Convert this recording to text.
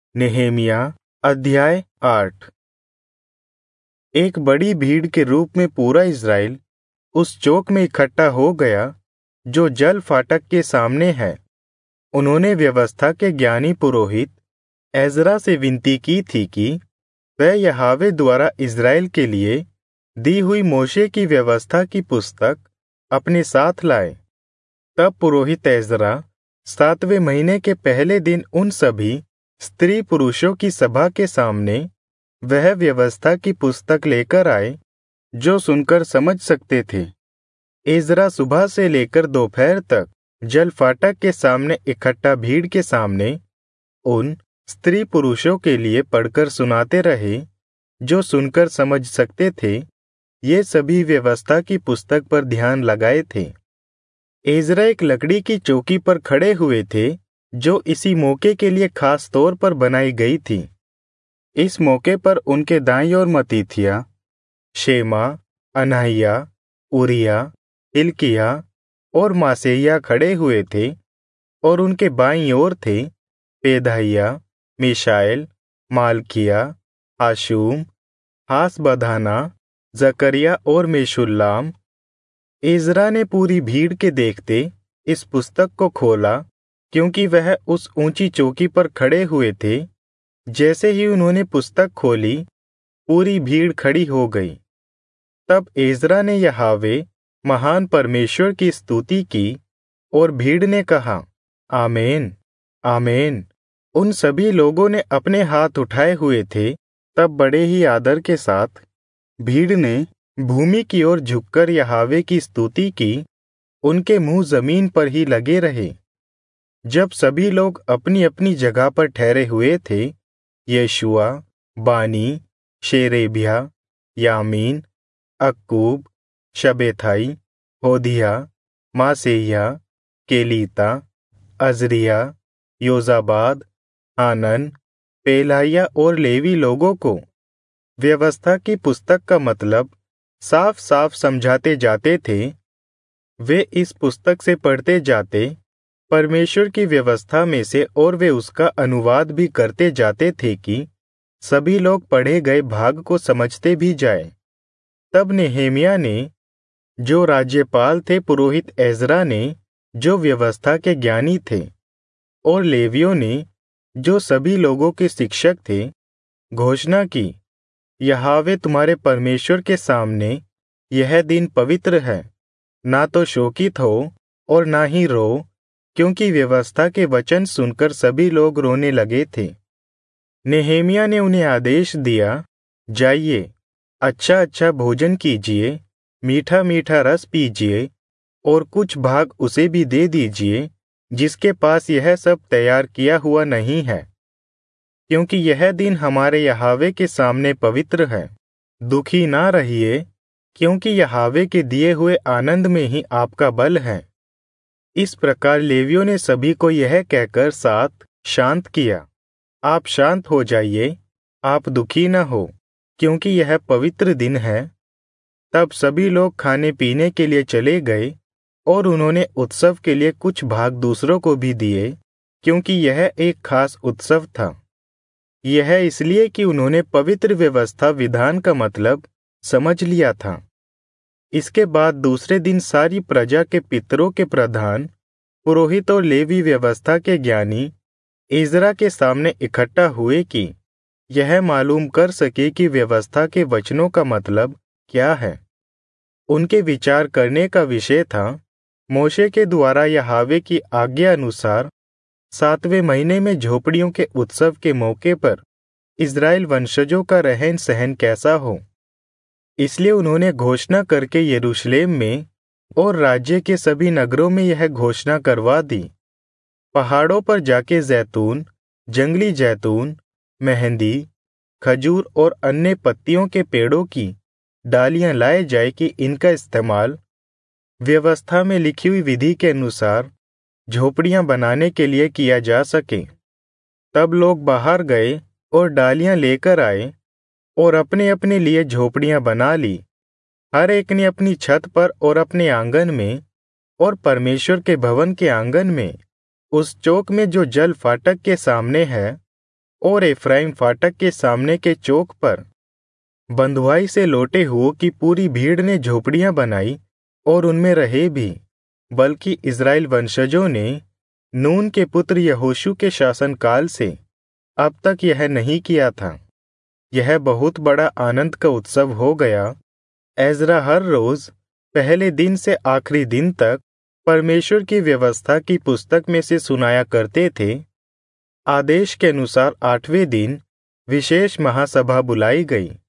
नेहेमिया अध्याय 8। एक बड़ी भीड़ के रूप में पूरा इज़राइल उस चौक में इकट्ठा हो गया जो जल फाटक के सामने है। उन्होंने व्यवस्था के ज्ञानी पुरोहित एजरा से विनती की थी कि वह यहोवा द्वारा इज़राइल के लिए दी हुई मोशे की व्यवस्था की पुस्तक अपने साथ लाए। तब पुरोहित एजरा 7वें महीने के पहले दिन उन सभी स्त्री पुरुषों की सभा के सामने वह व्यवस्था की पुस्तक लेकर आए जो सुनकर समझ सकते थे। एजरा सुबह से लेकर दोपहर तक जल फाटक के सामने इकट्ठा भीड़ के सामने उन स्त्री पुरुषों के लिए पढ़कर सुनाते रहे जो सुनकर समझ सकते थे। ये सभी व्यवस्था की पुस्तक पर ध्यान लगाए थे। एजरा एक लकड़ी की चौकी पर खड़े हुए थे जो इसी मौके के लिए खास तौर पर बनाई गई थी। इस मौके पर उनके दाईं ओर मत्तीथिया, शेमा, अनाहिया, उरिया, हिल्किया और मासेया खड़े हुए थे और उनके बाईं ओर थे पेदाहिया, मिशाएल, मालकिया, हाशूम, हासबधाना, जकरिया और मेशुल्लाम। एजरा ने पूरी भीड़ के देखते इस पुस्तक को खोला क्योंकि वह उस ऊंची चौकी पर खड़े हुए थे। जैसे ही उन्होंने पुस्तक खोली पूरी भीड़ खड़ी हो गई। तब एजरा ने यहोवा महान परमेश्वर की स्तुति की और भीड़ ने कहा, आमीन, आमीन। उन सभी लोगों ने अपने हाथ उठाए हुए थे। तब बड़े ही आदर के साथ भीड़ ने भूमि की ओर झुककर यहोवा की स्तुति की। उनके मुंह जमीन पर ही लगे रहे। जब सभी लोग अपनी अपनी जगह पर ठहरे हुए थे, यशुआ, बानी, शेरेबिया, यामीन, अक्कूब, शबेथाई, होदिया, मासेया, केलीता, अजरिया, योजाबाद, हानन, पेलाहिया और लेवी लोगों को व्यवस्था की पुस्तक का मतलब साफ साफ समझाते जाते थे। वे इस पुस्तक से पढ़ते जाते परमेश्वर की व्यवस्था में से और वे उसका अनुवाद भी करते जाते थे कि सभी लोग पढ़े गए भाग को समझते भी जाए। तब नेहेमिया ने, जो राज्यपाल थे, पुरोहित एजरा ने, जो व्यवस्था के ज्ञानी थे, और लेवियों ने, जो सभी लोगों के शिक्षक थे, घोषणा की, यहोवा तुम्हारे परमेश्वर के सामने यह दिन पवित्र है। ना तो शोकित हो और ना ही रो, क्योंकि व्यवस्था के वचन सुनकर सभी लोग रोने लगे थे। नेहेमिया ने उन्हें आदेश दिया, जाइए, अच्छा अच्छा भोजन कीजिए, मीठा मीठा रस पीजिए और कुछ भाग उसे भी दे दीजिए जिसके पास यह सब तैयार किया हुआ नहीं है, क्योंकि यह दिन हमारे यहोवा के सामने पवित्र है। दुखी ना रहिए, क्योंकि यहोवा के दिए हुए आनंद में ही आपका बल है। इस प्रकार लेवियों ने सभी को यह कहकर साथ शांत किया, आप शांत हो जाइए, आप दुखी न हो, क्योंकि यह पवित्र दिन है। तब सभी लोग खाने पीने के लिए चले गए और उन्होंने उत्सव के लिए कुछ भाग दूसरों को भी दिए, क्योंकि यह एक खास उत्सव था। यह इसलिए कि उन्होंने पवित्र व्यवस्था विधान का मतलब समझ लिया था। इसके बाद दूसरे दिन सारी प्रजा के पितरों के प्रधान, पुरोहित और लेवी व्यवस्था के ज्ञानी एजरा के सामने इकट्ठा हुए कि यह मालूम कर सके कि व्यवस्था के वचनों का मतलब क्या है। उनके विचार करने का विषय था, मोशे के द्वारा यहोवा की आज्ञा अनुसार 7वें महीने में झोपड़ियों के उत्सव के मौके पर इज़राइल वंशजों का रहन सहन कैसा हो। इसलिए उन्होंने घोषणा करके यरूशलेम में और राज्य के सभी नगरों में यह घोषणा करवा दी, पहाड़ों पर जाके जैतून, जंगली जैतून, मेहंदी, खजूर और अन्य पत्तियों के पेड़ों की डालियां लाए जाए कि इनका इस्तेमाल व्यवस्था में लिखी हुई विधि के अनुसार झोपड़ियां बनाने के लिए किया जा सके। तब लोग बाहर गए और डालियां लेकर आए और अपने अपने लिए झोपड़ियां बना ली। हर एक ने अपनी छत पर और अपने आंगन में और परमेश्वर के भवन के आंगन में, उस चौक में जो जल फाटक के सामने है, और एफ्राइम फाटक के सामने के चौक पर बंधुआई से लौटे हुओं की पूरी भीड़ ने झोपड़ियां बनाई और उनमें रहे भी, बल्कि इज़राइल वंशजों ने नून के पुत्र यहोशू के शासनकाल से अब तक यह नहीं किया था। यह बहुत बड़ा आनंद का उत्सव हो गया। एज़रा हर रोज पहले दिन से आखिरी दिन तक परमेश्वर की व्यवस्था की पुस्तक में से सुनाया करते थे। आदेश के अनुसार 8वें दिन विशेष महासभा बुलाई गई।